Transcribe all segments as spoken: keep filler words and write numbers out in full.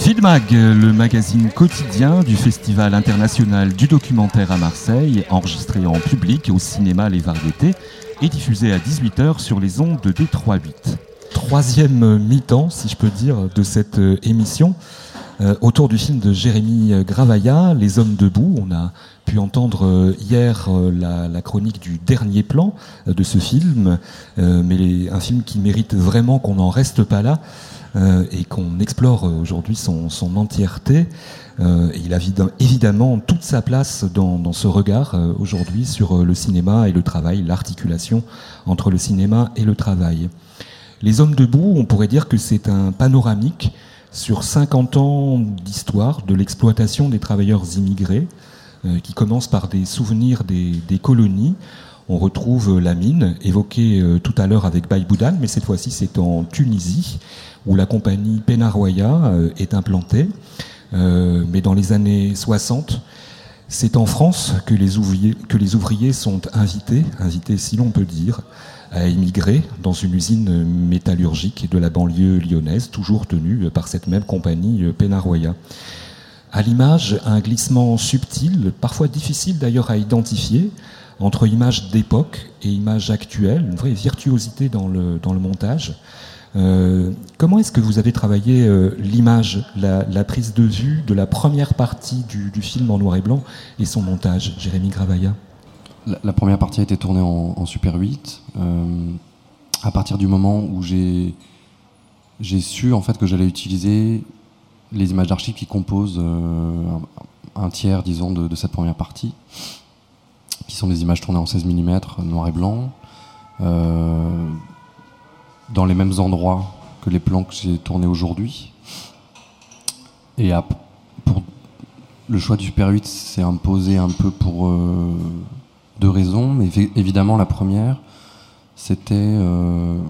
Filmag, le magazine quotidien du Festival international du documentaire à Marseille, enregistré en public au cinéma Les Variétés et diffusé à dix-huit heures sur les ondes de D trois huit. Troisième mi-temps, si je peux dire, de cette émission, euh, autour du film de Jérémy Gravaya, Les Hommes debout. On a pu entendre hier euh, la, la chronique du dernier plan euh, de ce film, euh, mais les, un film qui mérite vraiment qu'on n'en reste pas là. Euh, et qu'on explore aujourd'hui son, son entièreté. Euh, et il a évidemment toute sa place dans, dans ce regard euh, aujourd'hui sur le cinéma et le travail, l'articulation entre le cinéma et le travail. Les Hommes debout, on pourrait dire que c'est un panoramique sur cinquante ans d'histoire de l'exploitation des travailleurs immigrés, euh, qui commence par des souvenirs des, des colonies. On retrouve la mine, évoquée euh, tout à l'heure avec Baye Boudane, mais cette fois-ci c'est en Tunisie, où la compagnie Penaroya euh, est implantée. Euh, mais dans les années soixante, c'est en France que les ouvriers, que les ouvriers sont invités, invités si l'on peut dire, à émigrer dans une usine métallurgique de la banlieue lyonnaise, toujours tenue par cette même compagnie euh, Penaroya. À l'image, un glissement subtil, parfois difficile d'ailleurs à identifier, entre images d'époque et images actuelles, une vraie virtuosité dans le, dans le montage. Euh, comment est-ce que vous avez travaillé euh, l'image, la, la prise de vue de la première partie du, du film en noir et blanc et son montage, Jérémy Gravaya? la, la première partie a été tournée en, en Super huit. Euh, à partir du moment où j'ai, j'ai su en fait que j'allais utiliser les images d'archives qui composent euh, un, un tiers, disons, de, de cette première partie, qui sont des images tournées en seize millimètres, noir et blanc, euh, dans les mêmes endroits que les plans que j'ai tournés aujourd'hui. Et à, pour le choix du Super huit s'est imposé un peu pour euh, deux raisons, mais évidemment la première, c'était euh,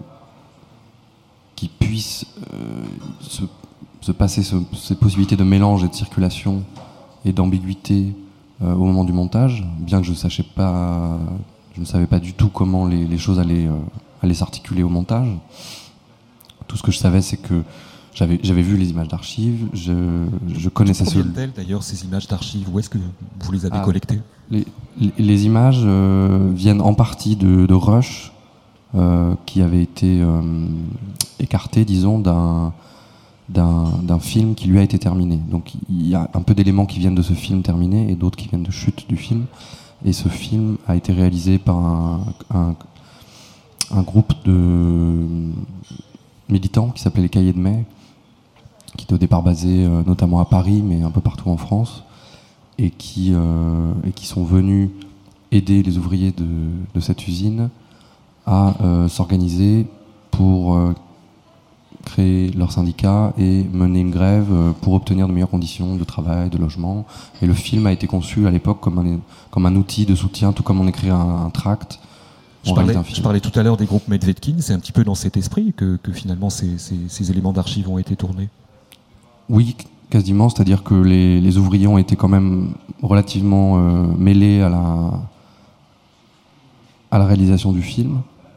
qu'il puisse euh, se, se passer ce, ces possibilités de mélange et de circulation et d'ambiguïté euh, au moment du montage, bien que je ne sachais pas, je ne savais pas du tout comment les, les choses allaient euh, aller s'articuler au montage. Tout ce que je savais, c'est que j'avais, j'avais vu les images d'archives, je, je connaissais... Combien viennent-elles d'ailleurs, ces images d'archives? Où est-ce que vous les avez ah, collectées? les, les, les images euh, viennent en partie de, de Rush, euh, qui avait été euh, écarté, disons, d'un, d'un, d'un film qui lui a été terminé. Donc il y a un peu d'éléments qui viennent de ce film terminé et d'autres qui viennent de chute du film. Et ce film a été réalisé par un... un un groupe de militants qui s'appelait les Cahiers de Mai, qui était au départ basé euh, notamment à Paris, mais un peu partout en France, et qui, euh, et qui sont venus aider les ouvriers de, de cette usine à euh, s'organiser pour euh, créer leur syndicat et mener une grève euh, pour obtenir de meilleures conditions de travail, de logement. Et le film a été conçu à l'époque comme un, comme un outil de soutien, tout comme on écrit un, un tract. Je parlais, je parlais tout à l'heure des groupes Medvedkin, c'est un petit peu dans cet esprit que, que finalement ces, ces, ces éléments d'archives ont été tournés. Oui, quasiment, c'est-à-dire que les, les ouvriers ont été quand même relativement euh, mêlés à la, à la réalisation du film.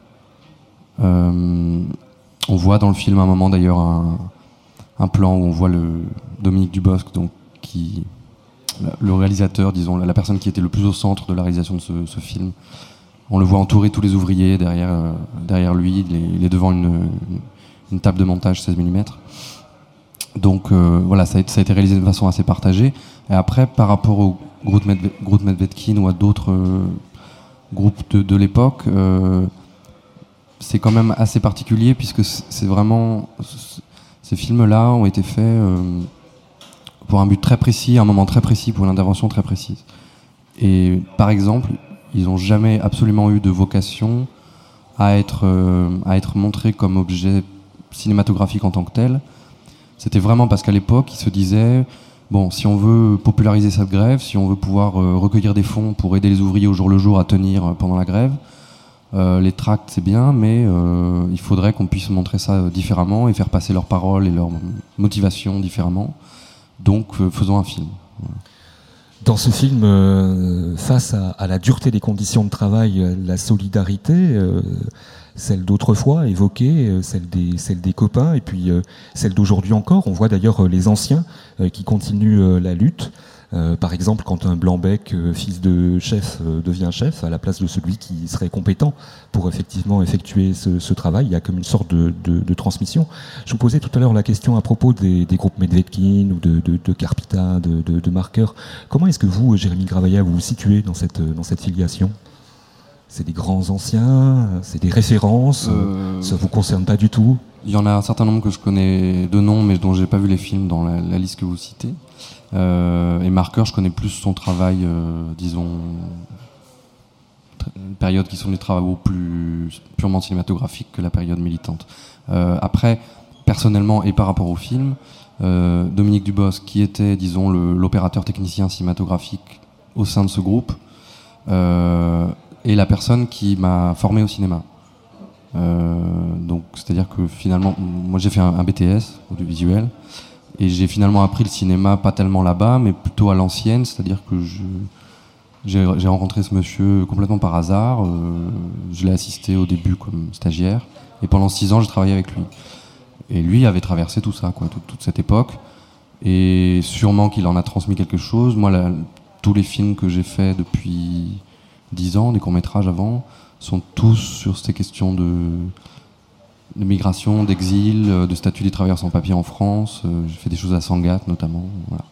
Euh, on voit dans le film à un moment d'ailleurs un, un plan où on voit le Dominique Dubosc, donc, qui, le réalisateur, disons, la personne qui était le plus au centre de la réalisation de ce, ce film. On le voit entourer tous les ouvriers derrière, euh, derrière lui, il est, il est devant une, une table de montage seize millimètres. Donc euh, voilà, ça a, ça a été réalisé de façon assez partagée. Et après, par rapport au groupe Medvedkin ou à d'autres euh, groupes de, de l'époque, euh, c'est quand même assez particulier puisque c'est vraiment... Ces films-là ont été faits euh, pour un but très précis, à un moment très précis, pour une intervention très précise. Et par exemple... Ils n'ont jamais absolument eu de vocation à être, euh, à être montrés comme objet cinématographique en tant que tel. C'était vraiment parce qu'à l'époque, ils se disaient, bon, si on veut populariser cette grève, si on veut pouvoir euh, recueillir des fonds pour aider les ouvriers au jour le jour à tenir pendant la grève, euh, les tracts c'est bien, mais euh, il faudrait qu'on puisse montrer ça différemment et faire passer leurs paroles et leurs motivations différemment. Donc, euh, faisons un film. Voilà. Dans ce film, euh, face à, à la dureté des conditions de travail, la solidarité, euh, celle d'autrefois évoquée, euh, celle des, celle des copains, et puis euh, celle d'aujourd'hui encore. On voit d'ailleurs euh, les anciens euh, qui continuent euh, la lutte. Euh, par exemple, quand un Blanc-Bec, euh, fils de chef, euh, devient chef, à la place de celui qui serait compétent pour effectivement effectuer ce, ce travail, il y a comme une sorte de, de, de transmission. Je vous posais tout à l'heure la question à propos des, des groupes Medvedkin ou de, de, de Carpita, de, de, de Marker. Comment est-ce que vous, Jérémy Gravaya, vous vous situez dans cette, dans cette filiation ? C'est des grands anciens, c'est des références, euh, ça vous concerne pas du tout ? Il y en a un certain nombre que je connais de nom, mais dont j'ai pas vu les films dans la, la liste que vous citez. Euh, et Marker, je connais plus son travail, euh, disons, une période qui sont des travaux plus purement cinématographiques que la période militante. Euh, après, personnellement et par rapport au film, euh, Dominique Dubosc, qui était, disons, le, l'opérateur technicien cinématographique au sein de ce groupe, euh, est la personne qui m'a formé au cinéma. Euh, donc, c'est-à-dire que finalement, moi j'ai fait un, un B T S audiovisuel. Et j'ai finalement appris le cinéma, pas tellement là-bas, mais plutôt à l'ancienne, c'est-à-dire que je, j'ai, j'ai rencontré ce monsieur complètement par hasard. Euh, je l'ai assisté au début comme stagiaire, et pendant six ans, j'ai travaillé avec lui. Et lui avait traversé tout ça, quoi, toute, toute cette époque, et sûrement qu'il en a transmis quelque chose. Moi, la, tous les films que j'ai faits depuis dix ans, des courts-métrages avant, sont tous sur ces questions de... de migration, d'exil, de statut des travailleurs sans papier en France. Euh, j'ai fait des choses à Sangatte notamment. Voilà.